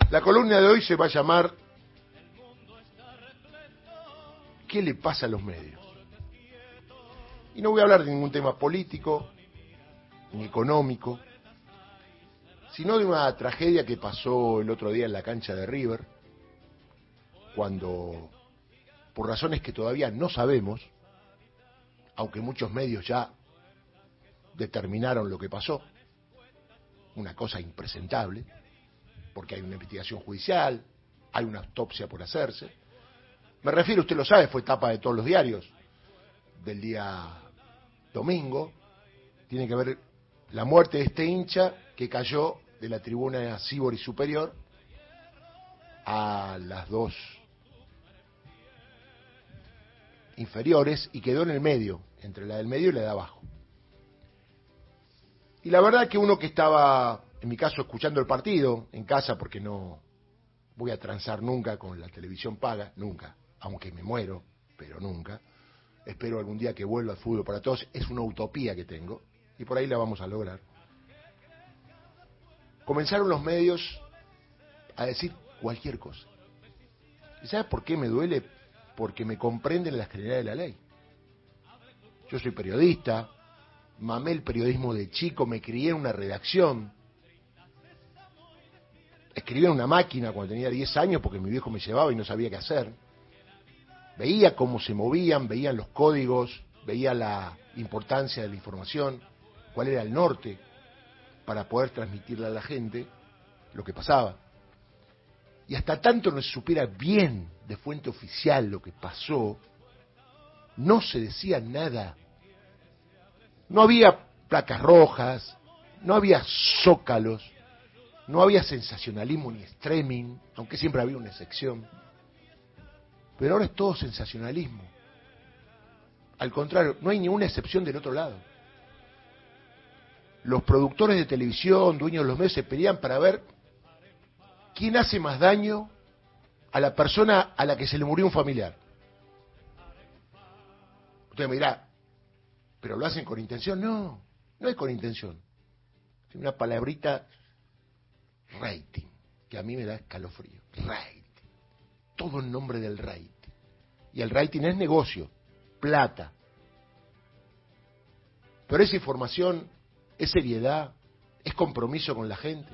La columna de hoy se va a llamar ¿qué le pasa a los medios? Y no voy a hablar de ningún tema político ni económico, sino de una tragedia que pasó el otro día en la cancha de River, cuando, por razones que todavía no sabemos, aunque muchos medios ya determinaron lo que pasó, una cosa impresentable, porque hay una investigación judicial, hay una autopsia por hacerse. Me refiero, usted lo sabe, fue tapa de todos los diarios del día domingo. Tiene que ver la muerte de este hincha que cayó de la tribuna Sívori Superior a las dos inferiores y quedó en el medio, entre la del medio y la de abajo. Y la verdad que uno que estaba, en mi caso, escuchando el partido en casa, porque no voy a transar nunca con la televisión paga, nunca, aunque me muero, pero nunca. Espero algún día que vuelva al fútbol para todos, es una utopía que tengo, y por ahí la vamos a lograr. Comenzaron los medios a decir cualquier cosa. ¿Y sabes por qué me duele? Porque me comprenden las generalidades de la ley. Yo soy periodista, mamé el periodismo de chico, me crié en una redacción, escribí en una máquina cuando tenía 10 años porque mi viejo me llevaba y no sabía qué hacer. Veía cómo se movían, veía los códigos, veía la importancia de la información, cuál era el norte para poder transmitirle a la gente lo que pasaba. Y hasta tanto no se supiera bien de fuente oficial lo que pasó, no se decía nada. No había placas rojas, no había zócalos, no había sensacionalismo ni streaming, aunque siempre había una excepción. Pero ahora es todo sensacionalismo. Al contrario, no hay ninguna excepción del otro lado. Los productores de televisión, dueños de los medios, se pelean para ver quién hace más daño a la persona a la que se le murió un familiar. Usted me dirá, ¿pero lo hacen con intención? No, no es con intención. Es una palabrita, rating, que a mí me da escalofrío. Rating. Todo en nombre del rating. Y el rating es negocio, plata. Pero esa información es seriedad, es compromiso con la gente.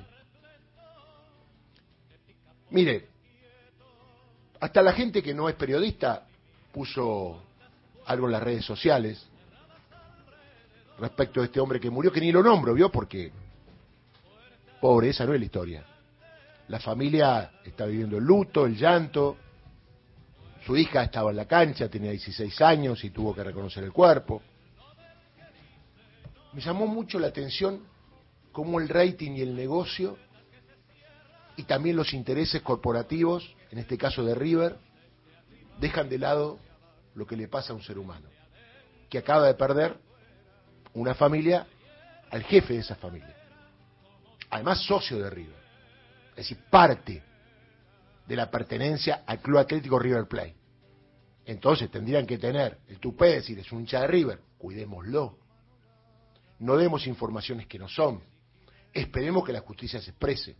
Mire, hasta la gente que no es periodista puso algo en las redes sociales respecto a este hombre que murió, que ni lo nombro, ¿vio? Porque, pobre, esa no es la historia. La familia está viviendo el luto, el llanto. Su hija estaba en la cancha, tenía 16 años y tuvo que reconocer el cuerpo. Me llamó mucho la atención cómo el rating y el negocio, y también los intereses corporativos, en este caso de River, dejan de lado lo que le pasa a un ser humano, que acaba de perder una familia, al jefe de esa familia, además socio de River, es decir, parte de la pertenencia al Club Atlético River Plate. Entonces tendrían que tener el tupé de decir, es un hincha de River, cuidémoslo, no demos informaciones que no son, esperemos que la justicia se exprese.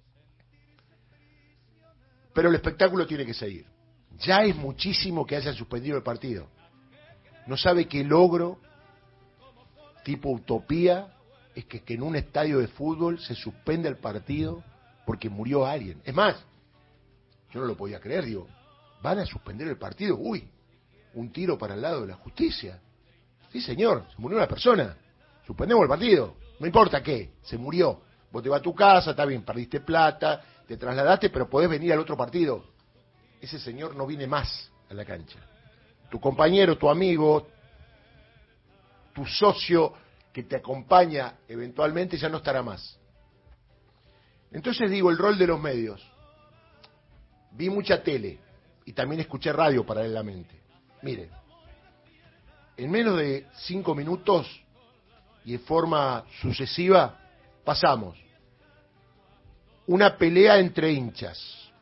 Pero el espectáculo tiene que seguir. Ya es muchísimo que hayan suspendido el partido. No sabe qué logro, tipo utopía, es que en un estadio de fútbol se suspende el partido porque murió alguien. Es más, yo no lo podía creer, digo, ¿van a suspender el partido? Uy, un tiro para el lado de la justicia. Sí, señor, se murió una persona. Suspendemos el partido. No importa qué, se murió. Vos te vas a tu casa, está bien, perdiste plata, te trasladaste, pero podés venir al otro partido. Ese señor no viene más a la cancha. Tu compañero, tu amigo, tu socio que te acompaña eventualmente ya no estará más. Entonces digo, el rol de los medios. Vi mucha tele y también escuché radio paralelamente. Mire, en menos de 5 minutos y de forma sucesiva pasamos una pelea entre hinchas,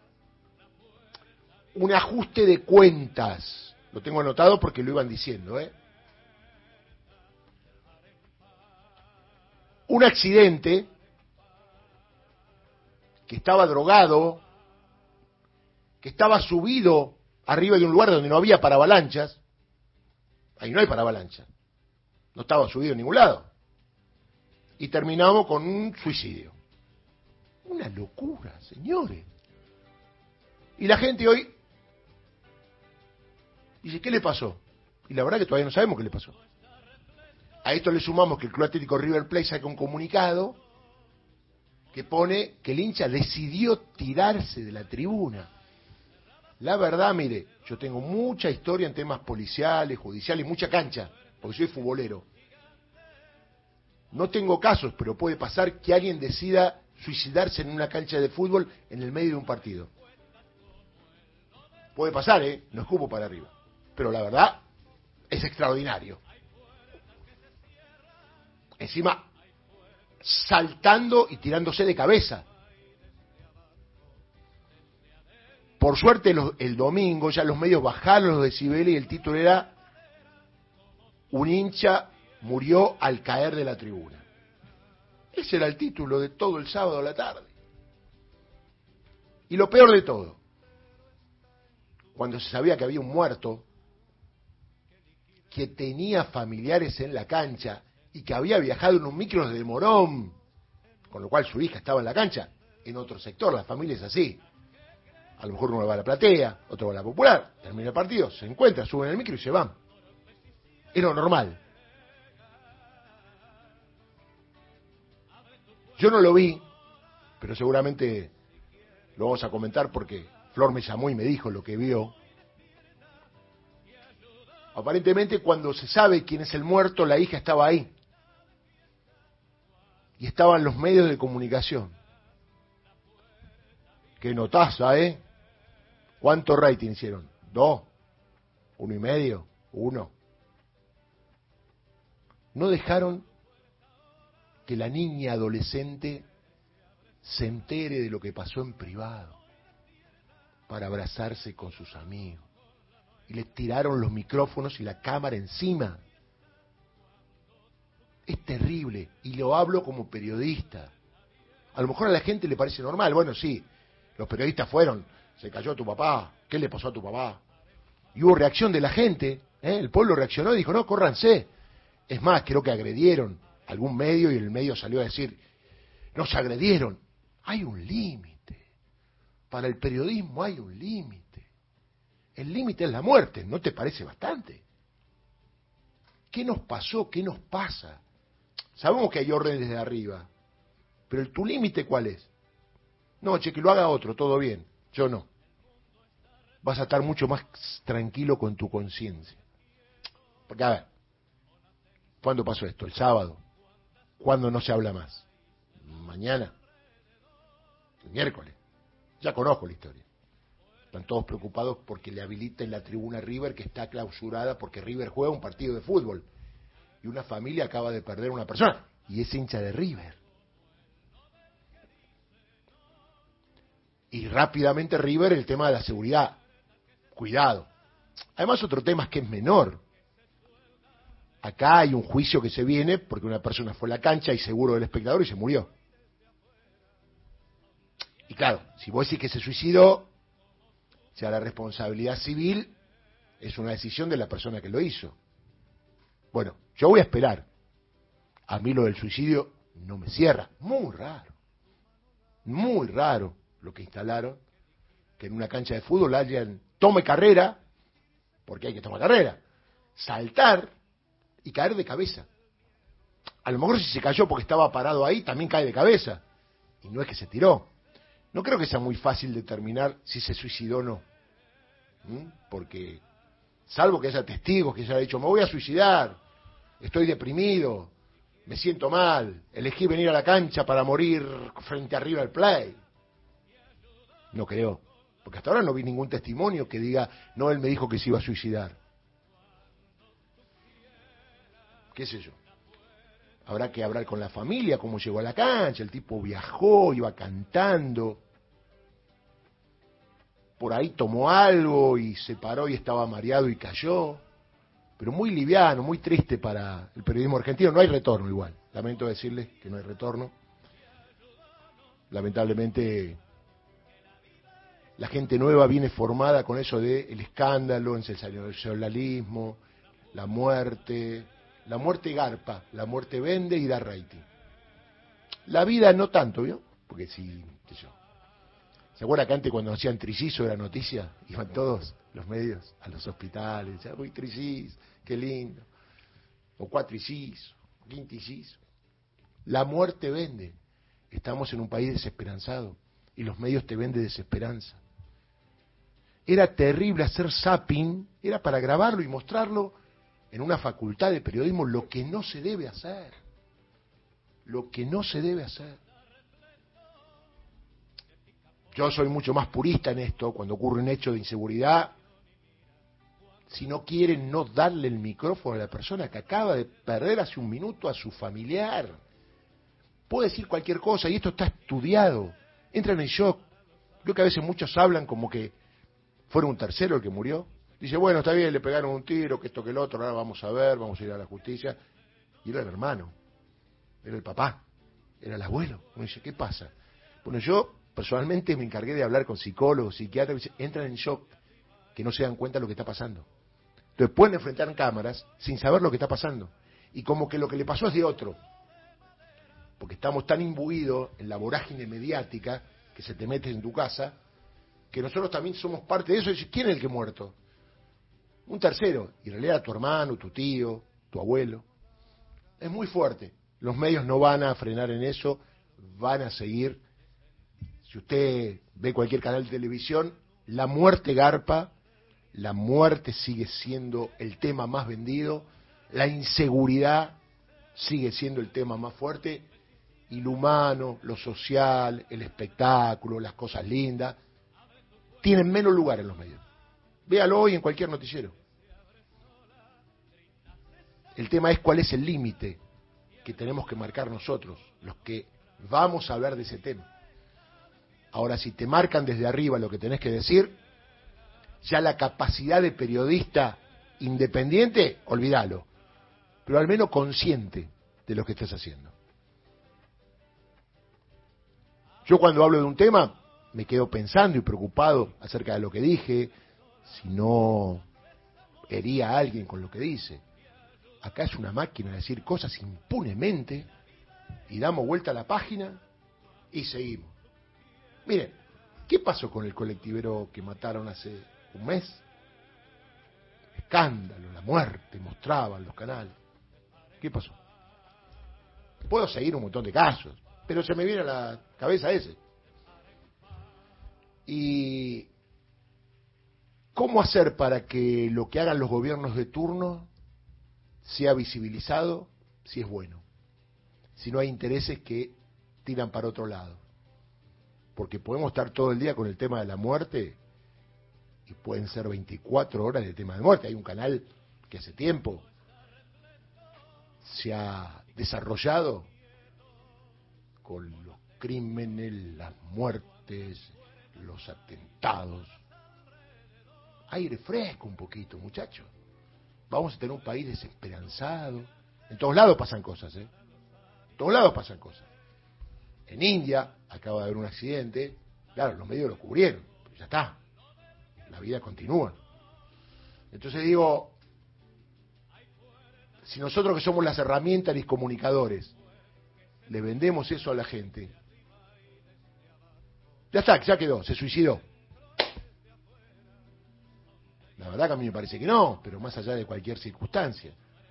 un ajuste de cuentas, lo tengo anotado porque lo iban diciendo, un accidente que estaba drogado, que estaba subido arriba de un lugar donde no había paravalanchas. Ahí no hay paravalanchas. No estaba subido en ningún lado. Y terminamos con un suicidio. Una locura, señores. Y la gente hoy dice, ¿qué le pasó? Y la verdad que todavía no sabemos qué le pasó. A esto le sumamos que el Club Atlético River Plate saca un comunicado que pone que el hincha decidió tirarse de la tribuna. La verdad, mire, yo tengo mucha historia en temas policiales, judiciales, mucha cancha, porque soy futbolero. No tengo casos, pero puede pasar que alguien decida suicidarse en una cancha de fútbol en el medio de un partido. Puede pasar, no escupo para arriba. Pero la verdad, es extraordinario. Encima, saltando y tirándose de cabeza. Por suerte, el domingo ya los medios bajaron los decibeles y el título era un hincha murió al caer de la tribuna. Ese era el título de todo el sábado a la tarde. Y lo peor de todo, cuando se sabía que había un muerto, que tenía familiares en la cancha y que había viajado en un micro desde Morón, con lo cual su hija estaba en la cancha, en otro sector, la familia es así. A lo mejor uno va a la platea, otro va a la popular, termina el partido, se encuentra, suben el micro y se van. Es lo normal. Yo no lo vi, pero seguramente lo vamos a comentar porque Flor me llamó y me dijo lo que vio. Aparentemente cuando se sabe quién es el muerto, la hija estaba ahí. Y estaban los medios de comunicación. Qué notaza, ¿eh? ¿Cuánto rating hicieron? 2, 1,5, 1. No dejaron que la niña adolescente se entere de lo que pasó en privado para abrazarse con sus amigos. Y le tiraron los micrófonos y la cámara encima. Es terrible, y lo hablo como periodista. A lo mejor a la gente le parece normal. Bueno, sí, los periodistas fueron, se cayó tu papá, ¿qué le pasó a tu papá? Y hubo reacción de la gente, el pueblo reaccionó y dijo, no, córranse. Es más, creo que agredieron algún medio y el medio salió a decir, nos agredieron. Hay un límite. Para el periodismo hay un límite. El límite es la muerte, ¿no te parece bastante? ¿Qué nos pasó? ¿Qué nos pasa? Sabemos que hay órdenes desde arriba, pero ¿tu límite cuál es? No, che, que lo haga otro, todo bien, yo no. Vas a estar mucho más tranquilo con tu conciencia. Porque, a ver, ¿cuándo pasó esto? El sábado. ¿Cuándo no se habla más? Mañana. El miércoles. Ya conozco la historia. Están todos preocupados porque le habiliten la tribuna River, que está clausurada porque River juega un partido de fútbol. Y una familia acaba de perder a una persona. Y es hincha de River. Y rápidamente River, el tema de la seguridad. Cuidado. Además, otro tema es que es menor. Acá hay un juicio que se viene porque una persona fue a la cancha y seguro del espectador y se murió. Y claro, si vos decís que se suicidó, o sea, la responsabilidad civil es una decisión de la persona que lo hizo. Bueno, yo voy a esperar. A mí lo del suicidio no me cierra. Muy raro lo que instalaron, que en una cancha de fútbol hayan tome carrera, porque hay que tomar carrera, saltar y caer de cabeza. A lo mejor si se cayó porque estaba parado ahí, también cae de cabeza. Y no es que se tiró. No creo que sea muy fácil determinar si se suicidó o no. Porque, salvo que haya testigos que se haya dicho, me voy a suicidar, estoy deprimido, me siento mal, elegí venir a la cancha para morir frente a River Plate. No creo. Porque hasta ahora no vi ningún testimonio que diga, no, él me dijo que se iba a suicidar. ¿Qué sé yo? Habrá que hablar con la familia, cómo llegó a la cancha, el tipo viajó, iba cantando. Por ahí tomó algo y se paró y estaba mareado y cayó. Pero muy liviano, muy triste para el periodismo argentino. No hay retorno igual. Lamento decirles que no hay retorno. lamentablemente la gente nueva viene formada con eso de el escándalo, el sensacionalismo, la muerte garpa, la muerte vende y da rating. La vida no tanto, ¿vio? Porque si, qué sé yo. ¿Se acuerda que antes cuando hacían triciso era noticia? Iban todos los medios a los hospitales, decían, uy, tricis, qué lindo. O cuatriciso, quinticiso. La muerte vende. Estamos en un país desesperanzado y los medios te venden desesperanza. Era terrible hacer zapping, era para grabarlo y mostrarlo en una facultad de periodismo, lo que no se debe hacer. Lo que no se debe hacer. Yo soy mucho más purista en esto, cuando ocurre un hecho de inseguridad, si no quieren no darle el micrófono a la persona que acaba de perder hace un minuto a su familiar. Puede decir cualquier cosa y esto está estudiado. Entran en shock. Creo que a veces muchos hablan como que fuera un tercero el que murió. Dice, bueno, está bien, le pegaron un tiro, que esto, que el otro, ahora vamos a ver, vamos a ir a la justicia. Y era el hermano, era el papá, era el abuelo. Uno dice, ¿qué pasa? Bueno, yo personalmente me encargué de hablar con psicólogos, psiquiatras, entran en shock, que no se dan cuenta de lo que está pasando. Entonces pueden enfrentar cámaras sin saber lo que está pasando. Y como que lo que le pasó es de otro. Porque estamos tan imbuidos en la vorágine mediática que se te mete en tu casa, que nosotros también somos parte de eso. Y dices, ¿quién es el que muerto? Un tercero. Y en realidad tu hermano, tu tío, tu abuelo. Es muy fuerte. Los medios no van a frenar en eso, van a seguir. Si usted ve cualquier canal de televisión, la muerte garpa, la muerte sigue siendo el tema más vendido, la inseguridad sigue siendo el tema más fuerte, y lo humano, lo social, el espectáculo, las cosas lindas, tienen menos lugar en los medios. Véalo hoy en cualquier noticiero. El tema es cuál es el límite que tenemos que marcar nosotros, los que vamos a hablar de ese tema. Ahora, si te marcan desde arriba lo que tenés que decir, ya la capacidad de periodista independiente, olvídalo, pero al menos consciente de lo que estás haciendo. Yo cuando hablo de un tema, me quedo pensando y preocupado acerca de lo que dije, si no hería a alguien con lo que dice. Acá es una máquina de decir cosas impunemente y damos vuelta a la página y seguimos. Miren, ¿qué pasó con el colectivero que mataron hace un mes? Escándalo, la muerte, mostraban los canales. ¿Qué pasó? Puedo seguir un montón de casos, pero se me viene a la cabeza ese. ¿Y cómo hacer para que lo que hagan los gobiernos de turno sea visibilizado si es bueno? Si no hay intereses que tiran para otro lado. Porque podemos estar todo el día con el tema de la muerte y pueden ser 24 horas de tema de muerte. Hay un canal que hace tiempo se ha desarrollado con los crímenes, las muertes, los atentados. Aire fresco un poquito, muchachos. Vamos a tener un país desesperanzado. En todos lados pasan cosas, ¿eh? En todos lados pasan cosas. En India acaba de haber un accidente. Claro, los medios lo cubrieron, pero ya está. La vida continúa. Entonces digo, si nosotros que somos las herramientas y comunicadores le vendemos eso a la gente, ya está, ya quedó, se suicidó. La verdad que a mí me parece que no, pero más allá de cualquier circunstancia.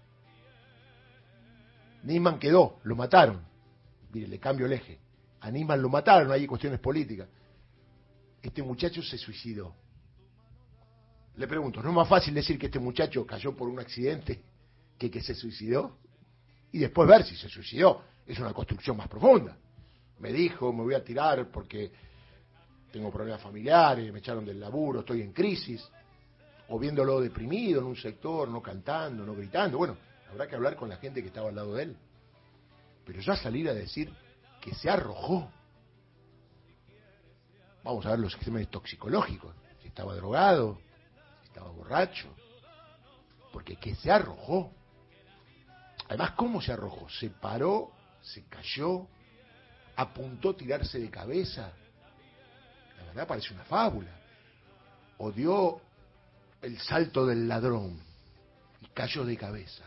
Nisman quedó, lo mataron. Mire, le cambio el eje. A Nisman lo mataron, hay cuestiones políticas. Este muchacho se suicidó. Le pregunto, ¿no es más fácil decir que este muchacho cayó por un accidente que se suicidó? Y después ver si se suicidó. Es una construcción más profunda. Me dijo, me voy a tirar porque tengo problemas familiares, me echaron del laburo, estoy en crisis. O viéndolo deprimido en un sector, no cantando, no gritando. Bueno, habrá que hablar con la gente que estaba al lado de él. Pero ya salir a decir que se arrojó. Vamos a ver los exámenes toxicológicos. Si estaba drogado, si estaba borracho. Porque que se arrojó. Además, ¿cómo se arrojó? Se paró, se cayó, apuntó a tirarse de cabeza. La verdad parece una fábula. O dio el salto del ladrón y cayó de cabeza.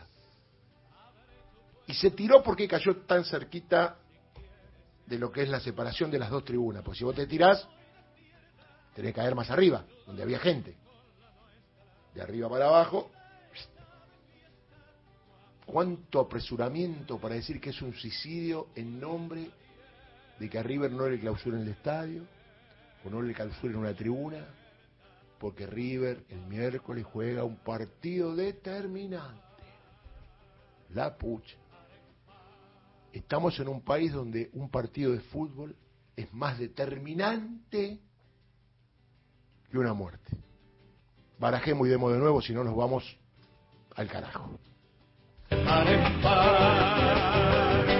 Y se tiró porque cayó tan cerquita de lo que es la separación de las dos tribunas. Pues si vos te tirás, tenés que caer más arriba, donde había gente. De arriba para abajo. ¿Cuánto apresuramiento para decir que es un suicidio en nombre de que a River no le clausuren el estadio o no le clausuren una tribuna? Porque River el miércoles juega un partido determinante. La pucha. Estamos en un país donde un partido de fútbol es más determinante que una muerte. Barajemos y demos de nuevo, si no nos vamos al carajo.